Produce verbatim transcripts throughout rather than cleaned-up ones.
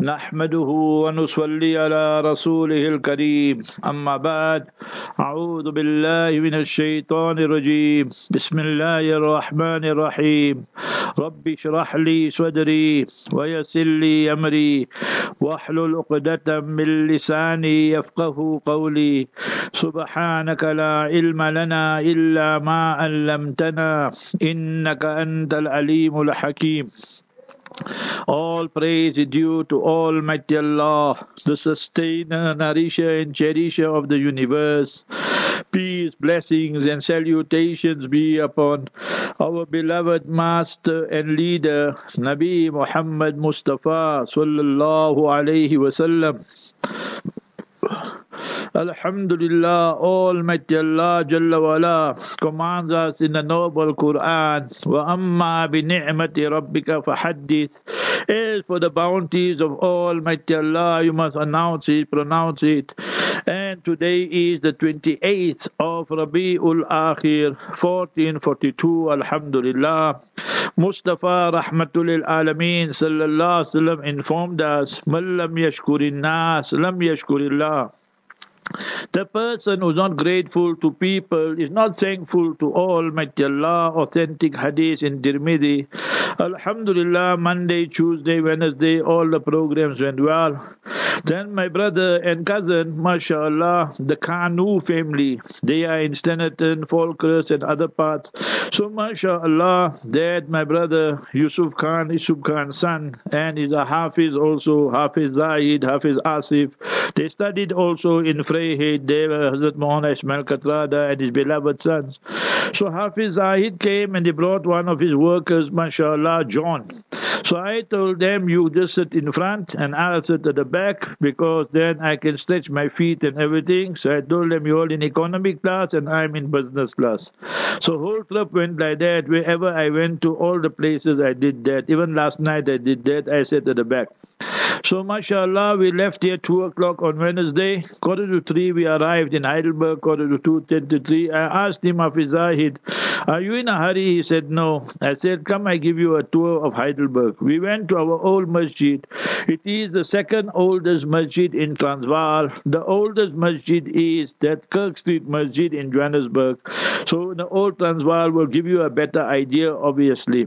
نحمده ونصلي على رسوله الكريم أما بعد أعوذ بالله من الشيطان الرجيم بسم الله الرحمن الرحيم رب اشرح لي صدري ويسر لي أمري واحلل عقدة من لساني يفقه قولي سبحانك لا علم لنا إلا ما علمتنا إنك أنت العليم الحكيم. All praise is due to Almighty Allah, the sustainer, nourisher and cherisher of the universe. Peace, blessings and salutations be upon our beloved master and leader, Nabi Muhammad Mustafa sallallahu alayhi wasallam. Alhamdulillah, Almighty Allah Jalla wala commands us in the noble Quran, وَأَمَّا بِنِعْمَةِ رَبِّكَ فَحَدِّثْ. As for the bounties of Almighty Allah, you must announce it, pronounce it. And today is the twenty-eighth of Rabi'ul Akhir, fourteen forty-two, Alhamdulillah. Mustafa Rahmatul lil Alameen Sallallahu Alaihi Wasallam informed us, مَنْ لَمْ يَشْكُرِ النَّاسِ لَمْ يَشْكُرِ اللَّهِ. The person who is not grateful to people is not thankful to Almighty Allah. Authentic hadith in Tirmidhi. Alhamdulillah, Monday, Tuesday, Wednesday, all the programs went well. Then my brother and cousin, mashallah, the Kanu family, they are in Stenerton, Falkirk and other parts. So mashallah, that my brother Yusuf Khan, Yusuf Khan's son, and is a Hafiz also, Hafiz Zahid, Hafiz Asif. They studied also in Freyhead, they were Hazrat Mohan Ismail Katrada and his beloved sons. So Hafiz Zahid came and he brought one of his workers, mashallah, John. So I told them, you just sit in front and I'll sit at the back because then I can stretch my feet and everything. So I told them, you're all in economic class and I'm in business class. So whole trip went like that. Wherever I went to, all the places I did that. Even last night I did that. I sat at the back. So mashallah, we left here two o'clock on Wednesday. Quarter to three, we arrived in Heidelberg. Quarter to two, ten to three. I asked him, Hafiz Zahid, are you in a hurry? He said, no. I said, come, I give you a tour of Heidelberg. We went to our old masjid. It is the second oldest masjid in Transvaal. The oldest masjid is that Kirk Street Masjid in Johannesburg. So the old Transvaal will give you a better idea, obviously.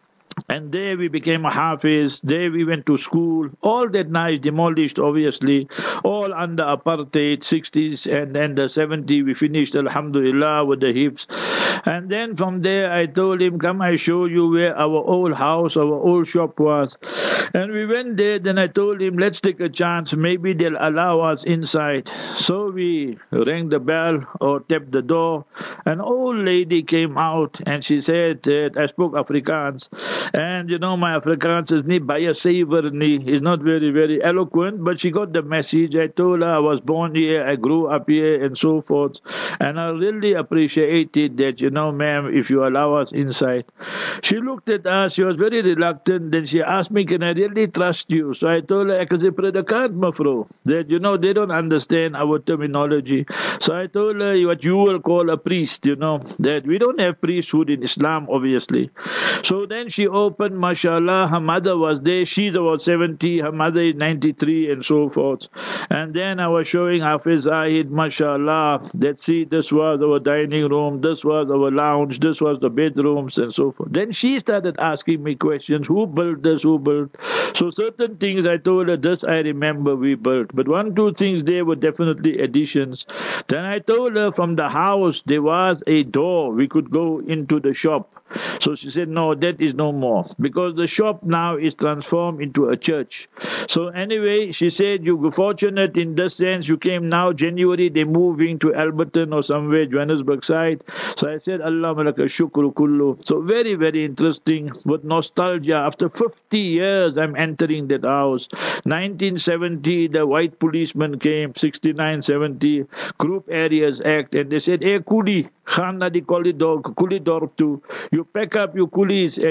And there we became a Hafiz, there we went to school, all that nice demolished obviously, all under apartheid, sixties and then the seventies we finished alhamdulillah with the hips. And then from there I told him, come I show you where our old house, our old shop was. And we went there, then I told him, let's take a chance, maybe they'll allow us inside. So we rang the bell or tapped the door. An old lady came out and she said that I spoke Afrikaans. And you know, my Afrikaans is not baie suiwer nie. It's not very, very eloquent, but she got the message. I told her I was born here, I grew up here, and so forth. And I really appreciated that, you know, ma'am, if you allow us inside. She looked at us, she was very reluctant, then she asked me, can I really trust you? So I told her, ek is 'n predikant, mevrou. That, you know, they don't understand our terminology. So I told her what you will call a priest, you know, that we don't have priesthood in Islam, obviously. So then she opened, mashallah, her mother was there, she's about seventy, her mother is ninety-three and so forth. And then I was showing Hafiz Zahid, mashallah, that see, this was our dining room, this was our lounge, this was the bedrooms and so forth. Then she started asking me questions, who built this, who built? So certain things I told her, this I remember we built. But one, two things there were definitely additions. Then I told her from the house there was a door, we could go into the shop. So she said, no, that is no more, because the shop now is transformed into a church. So anyway, she said, you were fortunate in this sense, you came now, January, they're moving to Alberton or somewhere, Johannesburg side. So I said, Allah malaka shukru kullu. So very, very interesting, with nostalgia. After fifty years, I'm entering that house. nineteen seventy, the white policeman came, sixty-nine, seventy, Group Areas Act, and they said, hey, Kuli, Khan na di Kolidor, Kulidor to, you pack up your coolies and you go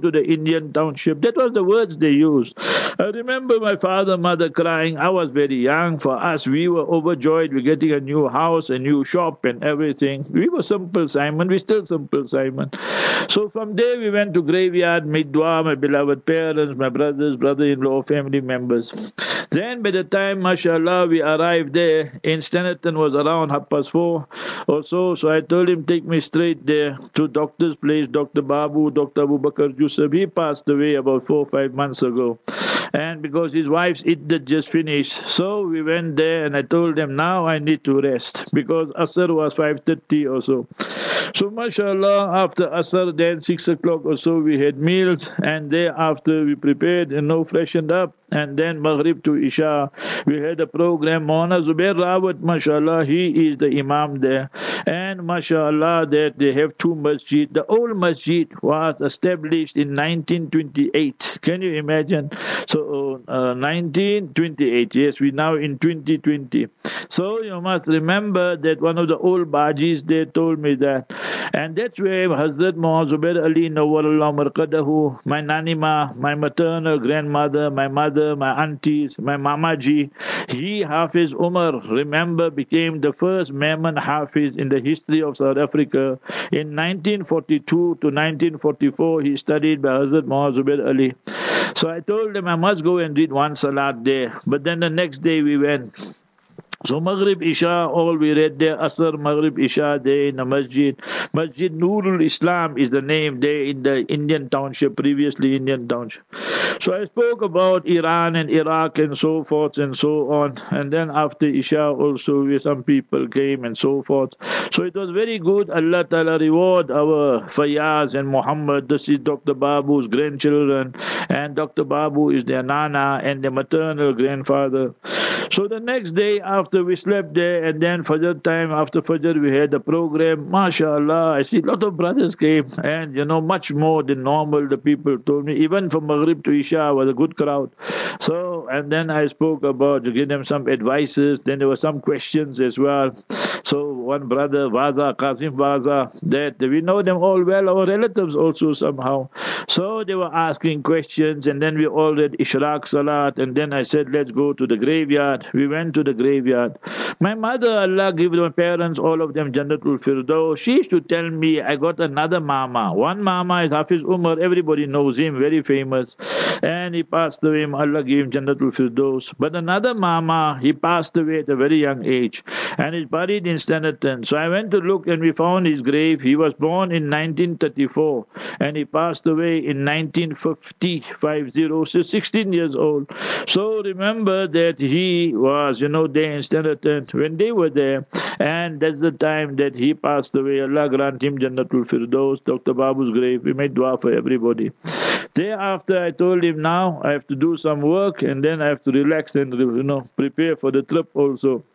to the Indian township. That was the words they used. I remember my father, mother crying. I was very young. For us, we were overjoyed. We're getting a new house, a new shop and everything. We were simple, Simon. We're still simple, Simon. So from there, we went to graveyard, made dua, my beloved parents, my brothers, brother-in-law, family members. Then by the time, mashallah, we arrived there, in Stanton was around half past four or so. So I told him, take me straight there to doctor's place, Doctor Babu, Doctor Abu Bakr Yusuf. He passed away about four or five months ago. And because his wife's iddat just finished, so we went there and I told them, now I need to rest because Asr was five thirty or so. So mashallah, after Asr, then six o'clock or so, we had meals, and thereafter we prepared and now freshened up. And then Maghrib to Isha, we had a program. Maulana Zubair Rawat, mashallah, he is the Imam there. And mashallah, that they have two masjid. The old masjid was established in nineteen twenty-eight. Can you imagine? So uh, nineteen twenty-eight, yes, we now in twenty twenty. So you must remember that one of the old Bajis, they told me that. And that's where Hazrat Maulana Zubair Ali Nawwarallahu Marqadahu, my nanima, my maternal grandmother, my mother, my aunties, my mamaji, he, Hafiz Umar, remember, became the first Memon Hafiz in the history of South Africa. In nineteen forty-two to nineteen forty-four, he studied by Hazrat Maulana Zubair Ali. So I told him I must go and read one salat there. But then the next day we went. So Maghrib, Isha, all we read there. Asr, Maghrib, Isha, there in the masjid. Masjid Nurul Islam is the name there in the Indian township, previously Indian township. So I spoke about Iran and Iraq and so forth and so on. And then after Isha also, where some people came and so forth. So it was very good. Allah Ta'ala reward our Fayaz and Muhammad. This is Doctor Babu's grandchildren. And Doctor Babu is their nana and their maternal grandfather. So the next day after we slept there, and then Fajr time, after Fajr we had a program. MashaAllah, I see a lot of brothers came, and you know, much more than normal, the people told me. Even from Maghrib to Isha was a good crowd. So, and then I spoke about to give them some advices. Then there were some questions as well. So one brother, Vaza, Qasim Vaza, that we know them all well, our relatives also somehow. So they were asking questions, and then we all read Ishraq Salat, and then I said, let's go to the graveyard. We went to the graveyard. My mother, Allah give my parents, all of them, Jannatul Firdaus. She used to tell me, I got another mama. One mama is Hafiz Umar, everybody knows him, very famous. And he passed away, Allah gave him Jannatul Firdaus. But another mama, he passed away at a very young age, and is buried in Stanton. So I went to look, and we found his grave. He was born in nineteen thirty-four, and he passed away in nineteen fifty, so sixteen years old. So remember that he was, you know, there in Stanton when they were there, and that's the time that he passed away. Allah grant him Jannatul Firdaus, Doctor Babu's grave. We made dua for everybody. Thereafter, I told him, now I have to do some work, and then I have to relax and, you know, prepare for the trip also.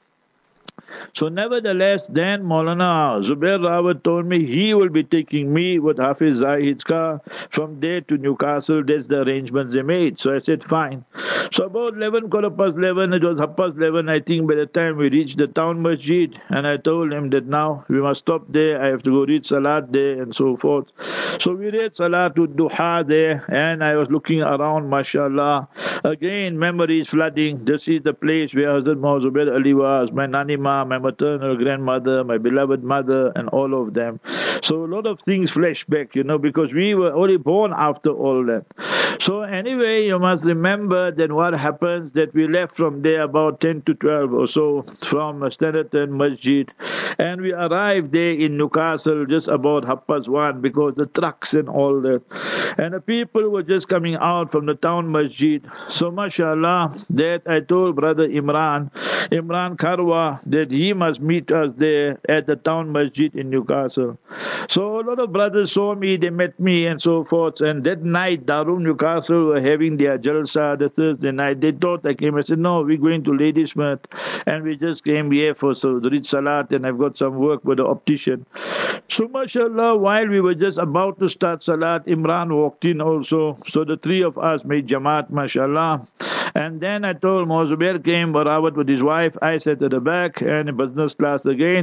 So nevertheless, then Maulana Zubair Rawat told me he will be taking me with Hafiz Zahid's car from there to Newcastle. That's the arrangements they made. So I said, fine. So about eleven, quarter past eleven, it was half past eleven, I think, by the time we reached the town masjid. And I told him that now we must stop there. I have to go read Salat there and so forth. So we read Salatul Duha there, and I was looking around, mashallah. Again, memories flooding. This is the place where Hazrat Maulana Zubair Ali was, my nanima, my maternal grandmother, my beloved mother, and all of them. So a lot of things flash back, you know, because we were only born after all that. So anyway, you must remember that what happens, that we left from there about ten to twelve or so from Stanton Masjid, and we arrived there in Newcastle just about half past one, because the trucks and all that. And the people were just coming out from the town masjid. So mashallah, that I told brother Imran, Imran Karwa, that he must meet us there at the town masjid in Newcastle. So a lot of brothers saw me, they met me and so forth. And that night, Darul Newcastle were having their jalsa the Thursday night. They thought I came. I said, no, we're going to Ladysmith, and we just came here for so to read Salat, and I've got some work with the optician. So mashallah, while we were just about to start Salat, Imran walked in also. So the three of us made Jamaat, mashallah. And then I told Maulana Zubair came, Barawat with his wife. I sat at the back and in business class again.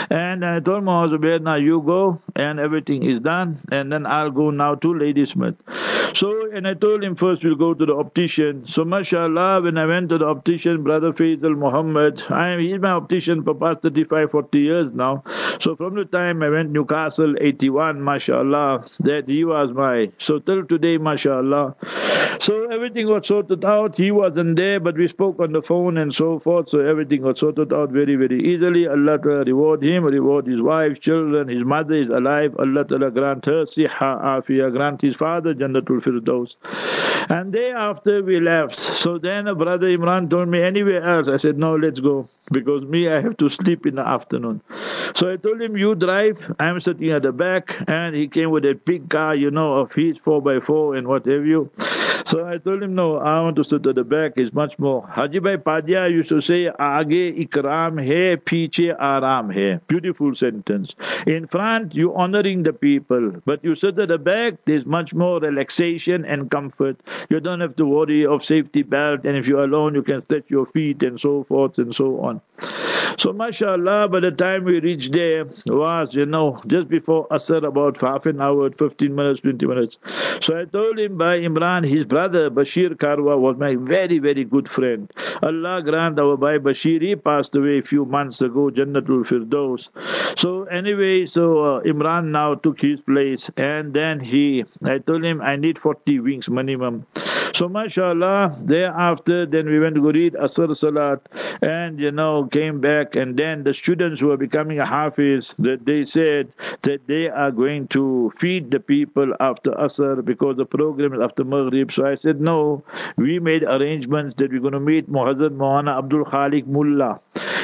And I told Muhammad Zubair, now you go, and everything is done, and then I'll go now to Ladysmith. So, and I told him first we'll go to the optician. So, mashallah, when I went to the optician, Brother Faisal Muhammad, I am, he's my optician for past thirty-five, forty years now. So, from the time I went Newcastle, eighty-one, mashallah, that he was my, so till today, mashallah. So, everything was sorted out. He wasn't there, but we spoke on the phone and so forth. So, everything was sorted out very, very easily. Allah Ta'ala reward him, reward his wife, children, his mother is alive. Allah Ta'ala grant her siha, afia, grant his father Jannatul Firdaus. And day after we left, so then a brother Imran told me anywhere else. I said, no, let's go. Because me, I have to sleep in the afternoon. So I told him, you drive. I'm sitting at the back. And he came with a big car, you know, of his four by four and what have you. So I told him, no, I want to sit at the back. It's much more. Haji Bhai Padya used to say, Aage ikram hai, piche aram hai. Beautiful sentence. In front, you honoring the people. But you sit at the back, there's much more relaxation and comfort. You don't have to worry of safety belt. And if you're alone, you can stretch your feet and so forth and so on. So, mashallah, by the time we reached there, was, you know, just before Asr, about half an hour, fifteen minutes, twenty minutes. So I told him by Imran, his brother Bashir Karwa was my very, very good friend. Allah grant our Bhai Bashir, he passed away a few months ago, Jannatul Firdaus. So anyway, so uh, Imran now took his place, and then he, I told him, I need forty wings minimum. So mashallah, thereafter, then we went to go read Asr Salat, and you know, came back, and then the students who were becoming a Hafiz, that they said that they are going to feed the people after Asr because the program is after Maghrib. So I said, no, we made arrangements that we're going to meet Muhazzad Maulana Abdul Khaliq Mullah.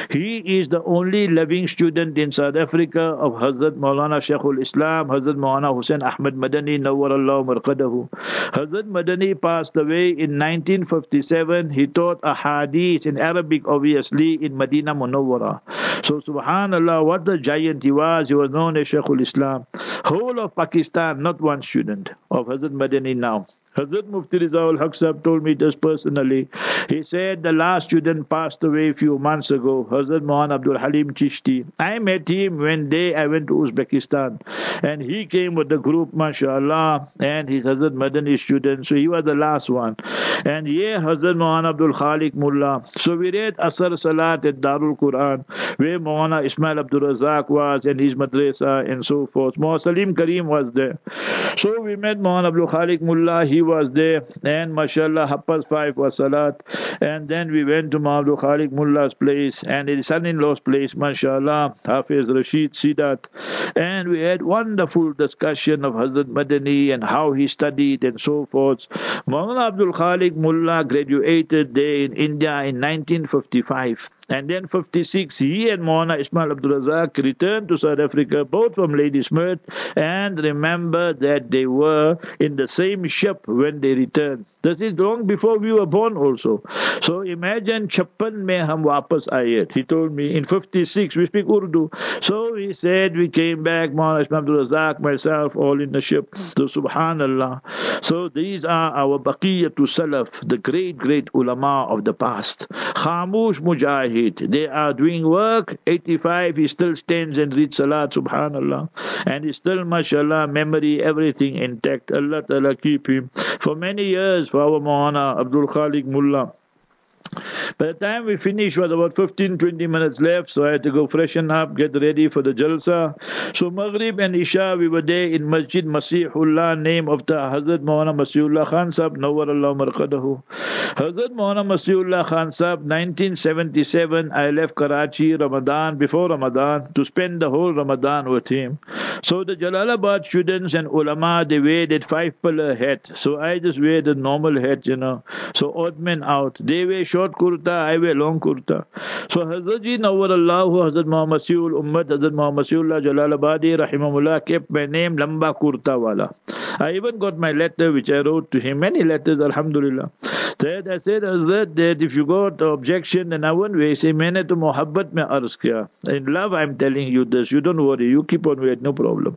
He is the only living student in South Africa of Hazrat Maulana Shaykhul Islam, Hazrat Maulana Hussain Ahmad Madani, Nawwarallahu Marqadahu. Hazrat Madani passed away in nineteen fifty-seven. He taught a hadith in Arabic, obviously, in Medina Munawwara. So, subhanallah, what a giant he was. He was known as Shaykhul Islam. Whole of Pakistan, not one student of Hazrat Madani now. Hazrat Mufti Rizal Haq Sahab told me this personally. He said the last student passed away a few months ago, Hazrat Maulana Abdul Halim Chishti. I met him when day I went to Uzbekistan, and he came with the group, mashallah, and his Hazrat Madani student. So he was the last one. And yeah, Hazrat Maulana Abdul Khaliq Mullah. So we read Asr Salat at Darul Quran, where Maulana Ismail Abdul Razak was, and his madrasa, and so forth. Maulana Salim Kareem was there. So we met Maulana Abdul Khaliq Mullah. He was there, and mashallah, half past five was Salat. And then we went to Maulana Abdul Khaliq Mullah's place and his son-in-law's place, mashallah, Hafiz Rashid Sidat. And we had wonderful discussion of Hazrat Madani and how he studied and so forth. Maulana Abdul Khaliq Mullah graduated there in India in nineteen fifty-five. And then fifty-six, he and Maulana Ismail Abdul Razak returned to South Africa, both from Ladysmith, and remember that they were in the same ship when they returned. This is long before we were born also. So imagine, Chappan mein hum wapas aaye. He told me, in fifty-six, we speak Urdu. So he said, we came back, Maulana Ismail Abdul Razak, myself, all in the ship. So subhanallah. So these are our Baqiyatu Salaf, the great, great ulama of the past. Khamush Mujahid. They are doing work. eighty-five, he still stands and reads Salat, subhanallah. And he still, mashallah, memory, everything intact. Allah Ta'ala keep him for many years for our Maulana Abdul Khaliq Mullah. By the time we finished, was about fifteen, twenty minutes left, so I had to go freshen up, get ready for the Jalsa. So Maghrib and Isha, we were there in Masjid Masihullah, name of the Hazrat Maulana Masihullah Khan Sahab, Nawwarallahu Marqadahu. Hazrat Maulana Masihullah Khan Sahab, nineteen seventy-seven, I left Karachi, Ramadan, before Ramadan, to spend the whole Ramadan with him. So the Jalalabad students and ulama, they wear that five pillar hat. So I just wear the normal hat, you know. So odd men out. They wear short kurta, I wear long kurta. So Hazrat Ji Nawwarallahu, Hazrat Muhammad Masihul Ummat, Hazrat Muhammad Masihullah Jalalabadi, Rahimahullah, kept my name Lamba Kurta Wala. I even got my letter which I wrote to him, many letters, alhamdulillah. Said, I said, Hazrat, that if you got objection, then I won't wear. Say, maine to mohabbat mein arz kiya. In love, I'm telling you this. You don't worry. You keep on waiting, no problem.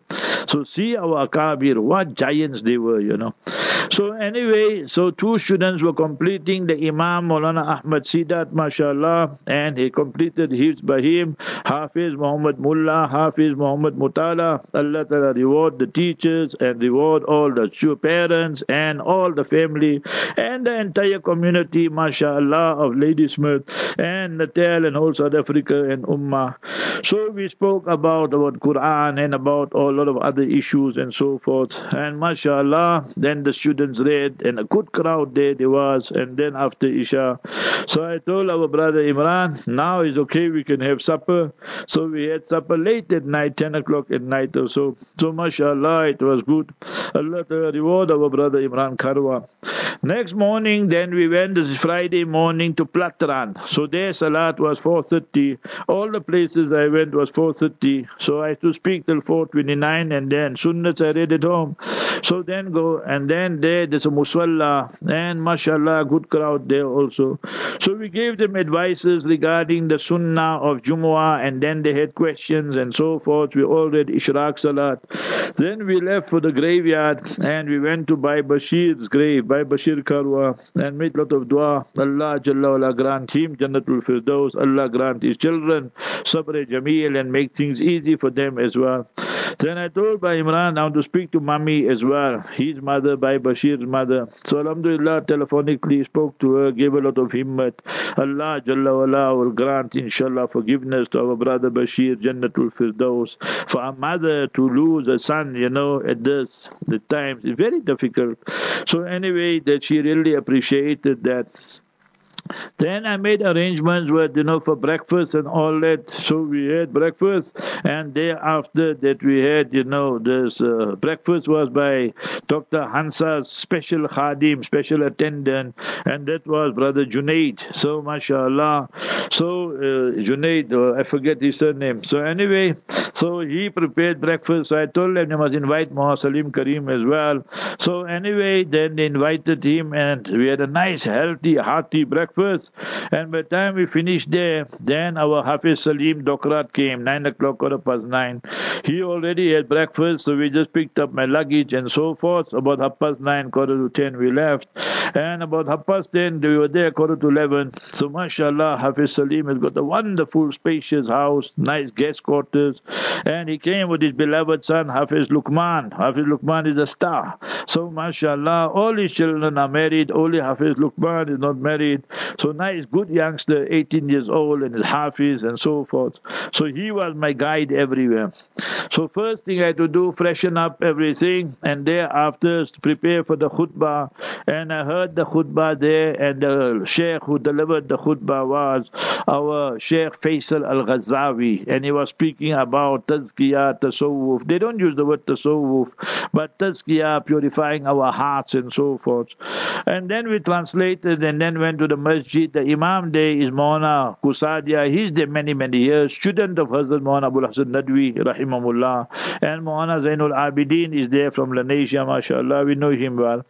So see our Akabir, what giants they were, you know. So anyway, so two students were completing the Imam Maulana Ahmad Sidat, mashallah, and he completed his by him, Hafiz Muhammad Mullah, Hafiz Muhammad Mutala. Allah Ta'ala reward the teachers and reward all the parents and all the family and the entire community, mashallah, of Ladysmith and Natal and whole South Africa and Ummah. So we spoke about, about Quran and about a lot of other issues and so forth. And mashallah, then the students read and a good crowd there there was. And then after Isha, so I told our brother Imran, now is okay, we can have supper. So we had supper late at night, ten o'clock at night or so. So mashallah, it was good. Allah Ta'ala reward our brother Imran Karwa. Next morning, then we went this Friday morning to Platran. So there Salat was four thirty. All the places I went was four thirty. So I had to speak till four twenty-nine, and then Sunnats I read at home. So then go, and then there there's a Musalla, and mashallah, good crowd there also. So we gave them advices regarding the Sunnah of Jumu'ah, and then they had questions and so forth. We all read Ishraq Salat. Then we left for the graveyard, and we went to Bhai Bashir's grave, Bhai Bashir Karwa, and made a lot of dua. Allah Jalla wala grant him Jannatul Firdaus. Allah grant his children Sabr Jameel and make things easy for them as well. Then I told Bhai Imran now to speak to Mami as well, his mother, Bhai Bashir's mother. So Alhamdulillah, telephonically spoke to her, gave a lot of himmat. Allah Jalla wala will grant inshallah forgiveness to our brother Bashir, Jannatul Firdaus. For our mother to lose a son, you know, at this the times is very difficult. So anyway, that she really appreciated that. Then I made arrangements with, you know, for breakfast and all that. So we had breakfast, and thereafter that we had, you know, this uh, breakfast was by Doctor Hansa's special khadim, special attendant, and that was Brother Junaid. So, mashallah. So, uh, Junaid, uh, I forget his surname. So anyway, so he prepared breakfast. So I told them they must invite Muhammad Salim Karim as well. So anyway, then they invited him, and we had a nice, healthy, hearty breakfast. And by the time we finished there, then our Hafiz Salim Dokrat came, nine o'clock, quarter past nine. He already had breakfast, so we just picked up my luggage and so forth. About half past nine, quarter to ten, we left. And about half past ten, we were there, quarter to eleven. So mashallah, Hafiz Salim has got a wonderful, spacious house, nice guest quarters. And he came with his beloved son, Hafiz Luqman. Hafiz Luqman is a star. So mashallah, all his children are married, only Hafiz Luqman is not married. So nice, good youngster, eighteen years old, and is Hafiz and so forth. So he was my guide everywhere. So first thing I had to do, freshen up everything, and thereafter prepare for the khutbah. And I heard the khutbah there, and the sheikh who delivered the khutbah was our Sheikh Faisal Al-Ghazawi, and he was speaking about tazkiyah, tasawwuf. They don't use the word tasawwuf, but tazkiyah, purifying our hearts and so forth. And then we translated, and then went to the masjid. The Imam there is Maulana Kusadia. He's there many, many years. Student of Hazrat Maulana Abul Hasan Nadwi, rahimahullah. And Maulana Zainul Abidin is there from Lanesia, mashallah. We know him well.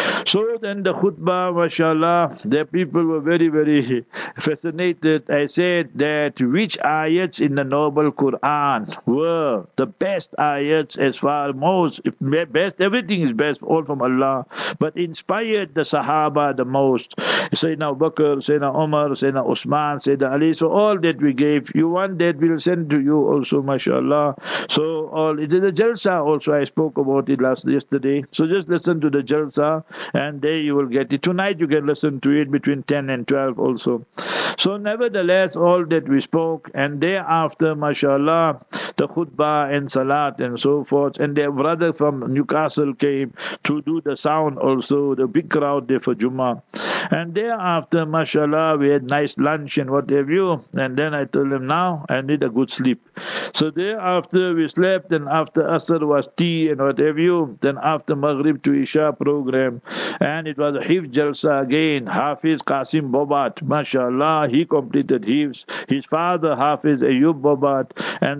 So then the khutbah, mashallah, the people were very, very fascinated. I said that which ayats in the Noble Quran were the best ayats as far most, if best, everything is best, all from Allah, but inspired the Sahaba the most. Sayyidina Abu Bakr, Sayyidina Umar, Sayyidina Usman, Sayyidina Ali. So all that we gave, you want that, we'll send to you also, mashallah. So all, it is a jalsa also, I spoke about it last yesterday. So just listen to the jalsa, and there you will get it. Tonight you can listen to it between ten and twelve also. So nevertheless, all that we spoke, and thereafter, mashallah, the khutbah and salat and so forth, and their brother from Newcastle came to do the sound also, the big crowd there for Jummah. And thereafter, mashallah, we had nice lunch and what have you, and then I told him, now I need a good sleep. So thereafter we slept, and after Asr was tea and what have you, then after Maghrib to Isha program, and it was a Hifz Jalsa again. Hafiz Qasim Bobat, mashallah, he completed Hifz. His father Hafiz Ayub Bobat, and thereafter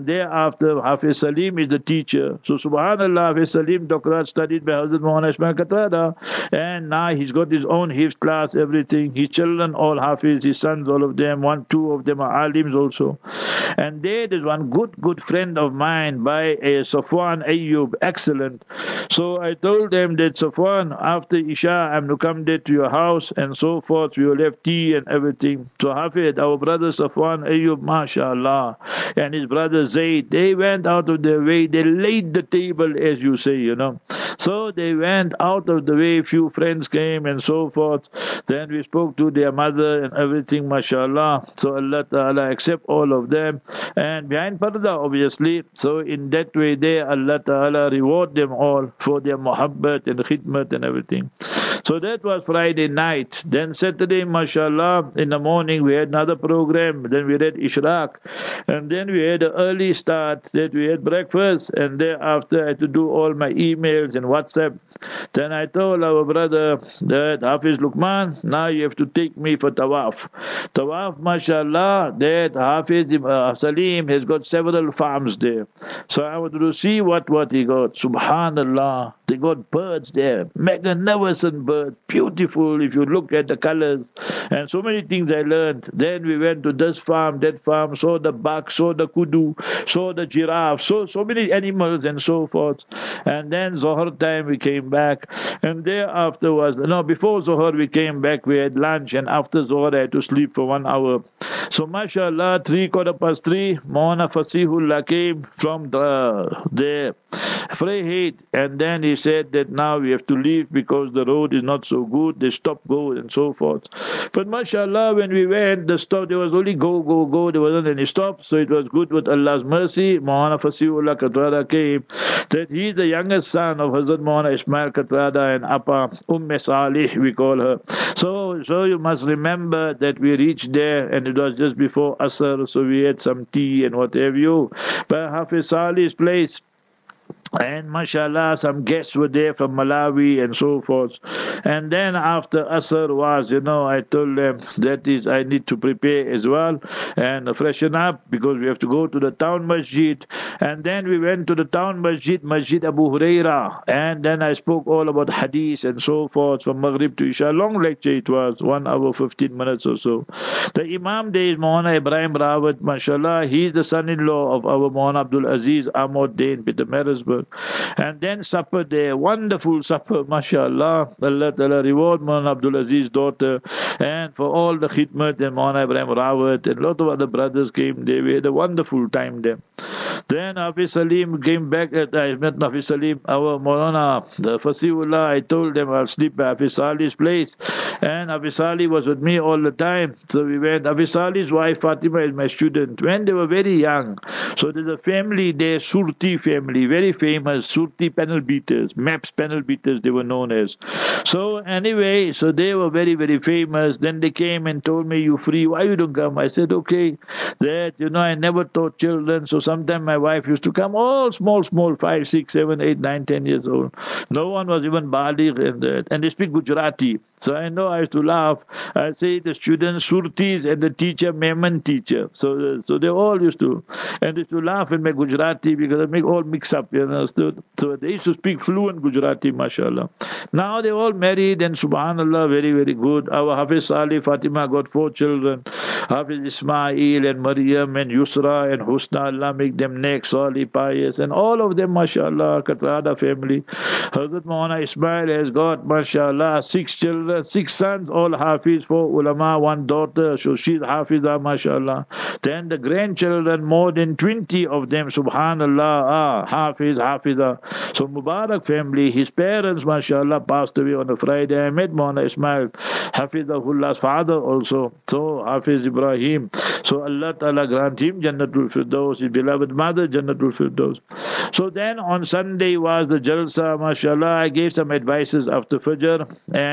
thereafter, Hafiz Salim is the teacher. So subhanallah, Hafiz Salim Dokrat studied by Hazrat Maulana Ismail Katrada, and now he's got his own hifz class, everything. His children all Hafiz, his sons, all of them, one, two of them are alims also. And there is one good, good friend of mine by a Safwan Ayyub, excellent. So I told them that Safwan, after Isha, I'm to come there to your house and so forth. We will have tea and everything. So Hafid, our brother Safwan Ayyub, mashallah, and his brother Zaid, they went out of their way. They laid the table, as you say, you know. So they went out of the way. Few friends came and so forth. Then we spoke to their mother and everything, mashallah. So Allah Ta'ala accept all of them. And behind Parda, obviously. So in that way there, Allah Ta'ala reward them all for their muhabbat and khidmat and everything. So that was Friday night. Then Saturday, mashallah, in the morning we had another program. Then we read Ishraq. And then we had an early start. Then we had breakfast. And thereafter I had to do all my emails and WhatsApp. Then I told our brother that Hafiz Luqman, now you have to take me for Tawaf. Tawaf, mashallah, that Hafiz uh, Salim has got several farms there. So I wanted to see what, what he got. Subhanallah. They got birds there, magnificent birds, beautiful if you look at the colors, and so many things I learned. Then we went to this farm, that farm, saw the buck, saw the kudu, saw the giraffe, saw so many animals and so forth. And then Zohar time we came back, and thereafter was, no, before Zohar we came back, we had lunch, and after Zohar I had to sleep for one hour. So mashallah, three quarter past three, Maulana Fasihullah came from the, there. Freyhead, and then he said that now we have to leave because the road is not so good, they stop, go and so forth. But mashallah, when we went, the stop, there was only go, go, go, there wasn't any stop, so it was good with Allah's mercy. Maulana Fasihullah Katrada came, that he is the youngest son of Hazrat Maulana Ismail Katrada and Appa Umm Salih, we call her. So, so you must remember that we reached there and it was just before Asr, so we had some tea and what have you. But Hafiz Salih's place, and mashallah, some guests were there from Malawi and so forth. And then after Asr was, you know, I told them that is, I need to prepare as well and freshen up because we have to go to the town masjid. And then we went to the town masjid, Masjid Abu Huraira. And then I spoke all about hadith and so forth from Maghrib to Isha. Long lecture it was, one hour, fifteen minutes or so. The Imam there is Maulana Ibrahim Rawat, mashallah. He is the son-in-law of our Maulana Abdul Aziz Ahmad Dain, Peter Marisburg. And then supper there, wonderful supper, mashallah. Allah Ta'ala reward Maulana Abdul Aziz's daughter and for all the khidmat, and Maulana Ibrahim Rawat and a lot of other brothers came there. We had a wonderful time there. Then Hafiz Salim came back at, I met Hafiz Salim, our Maulana, the Fasihullah. I told them I'll sleep at Hafiz Salih's place. And Hafiz Salih was with me all the time. So we went. Hafiz Salih's wife Fatima is my student. When they were very young, so there's a family there, Surti family, very famous, Surti panel beaters, Maps panel beaters they were known as. So anyway, so they were very, very famous. Then they came and told me, you free, why you don't come? I said, okay, that, you know, I never taught children, so sometimes my wife used to come, all small, small, five, six, seven, eight, nine, ten years old. No one was even baligh, and that, and they speak Gujarati. So I know I used to laugh. I say the students Surtis and the teacher Memon teacher. So so they all used to, and they used to laugh and make Gujarati because they make all mix up, you know. So, so they used to speak fluent Gujarati, mashallah. Now they all married and subhanallah, very, very good. Our Hafiz Salih Fatima got four children. Hafiz Ismail and Maryam and Yusra and Husna, Allah make them next, Salih, pious, and all of them, mashallah, Katrada family. Hazrat Maulana Ismail has got, mashallah, six children. Six sons, all Hafiz, four ulama, one daughter, so she's Hafiza, mashallah. Then the grandchildren, more than twenty of them, subhanallah, ah, Hafiz, Hafiza. So Mubarak family, his parents, mashallah, passed away on a Friday. I met Maulana Ismail, Hafizahullah's father also, so Hafiz Ibrahim. So Allah Ta'ala grant him Jannatul Firdaus, his beloved mother, Jannatul Firdaus. So then on Sunday was the Jalsa, mashallah. I gave some advices after Fajr, and after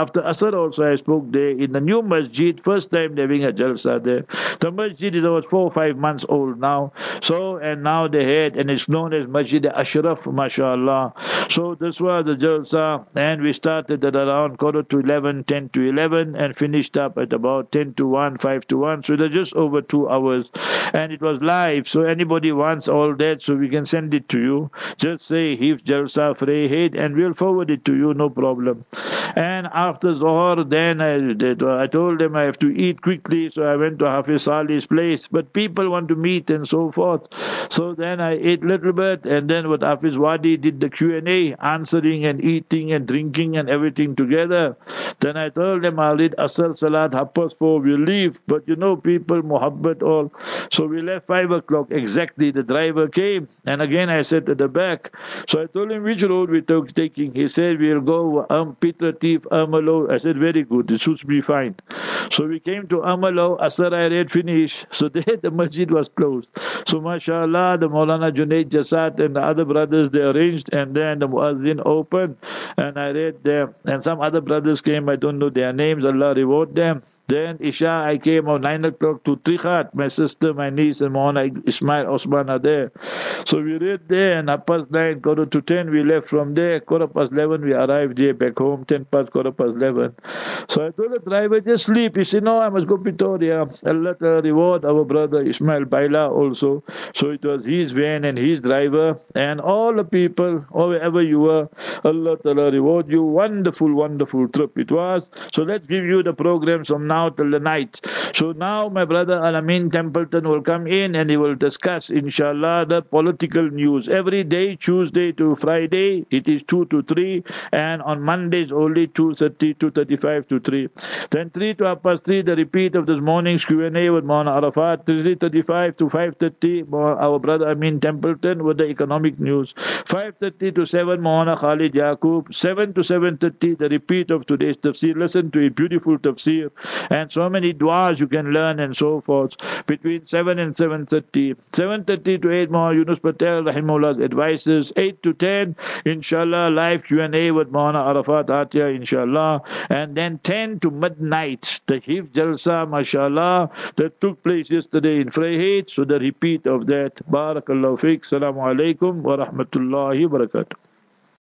after Asr also I spoke there in the new masjid, first time they're having a jalsa there. The masjid is about four or five months old now. So, and now they had, and it's known as Masjid Ashraf, mashallah. So this was the jalsa, and we started at around quarter to eleven, ten to eleven, and finished up at about ten to one, five to one. So they're just over two hours. And it was live, so anybody wants all that, so we can send it to you. Just say Hif Jalsa Freehead and we'll forward it to you, no problem. And after Zohar, then I, I told them I have to eat quickly, so I went to Hafiz Salih's place. But people want to meet and so forth. So then I ate a little bit, and then what Hafiz Wadi did the Q and A, answering and eating and drinking and everything together. Then I told them I'll read Asr Salat, half past four, we'll leave. But you know, people, muhabbat all. So we left five o'clock exactly. The driver came, and again I sat at the back. So I told him which road we took taking. He said we'll go um, Peter Thief, Amalo. I said very good, it suits me fine. So we came to Amalo. Asr I read finished. So there the masjid was closed. So mashallah, the Maulana Junaid Jasat and the other brothers they arranged, and then the Muazzin opened, and I read there. And some other brothers came. I don't know their names. Allah reward them. Then Isha, I came at nine o'clock to Trikhat. My sister, my niece, and Maulana Ismail Osman are there. So we read there, and half past nine, quarter to ten, we left from there. Quarter past eleven, we arrived here back home. Ten past, quarter past eleven. So I told the driver, just sleep. He said, no, I must go Pretoria. Allah Ta'ala reward our brother Ismail Baila also. So it was his van and his driver, and all the people, or wherever you were, Allah Ta'ala reward you. Wonderful, wonderful trip it was. So let's give you the programs from now till the night. So now my brother Al-Amin Templeton will come in and he will discuss, inshallah, the political news. Every day, Tuesday to Friday, it is two to three, and on Mondays only two thirty, two thirty-five to three. Then three to half past three, the repeat of this morning's Q and A with Maulana Arafat. three thirty-five to five thirty, our brother Amin Templeton with the economic news. five thirty to seven, Maulana Khalid Yaqub. seven to seven thirty, the repeat of today's tafsir. Listen to a beautiful tafsir. And so many du'as you can learn and so forth. Between seven and seven thirty. seven thirty to eight, Maulana Yunus Patel, Rahimullah's advices. eight to ten, inshallah, live Q and A with Maulana Arafat Atiyah, inshallah. And then ten to midnight, the Hif Jalsa, mashallah, that took place yesterday in Freehead. So the repeat of that. Barakallahu fiqh. Assalamu alaikum wa rahmatullahi wa barakatuh.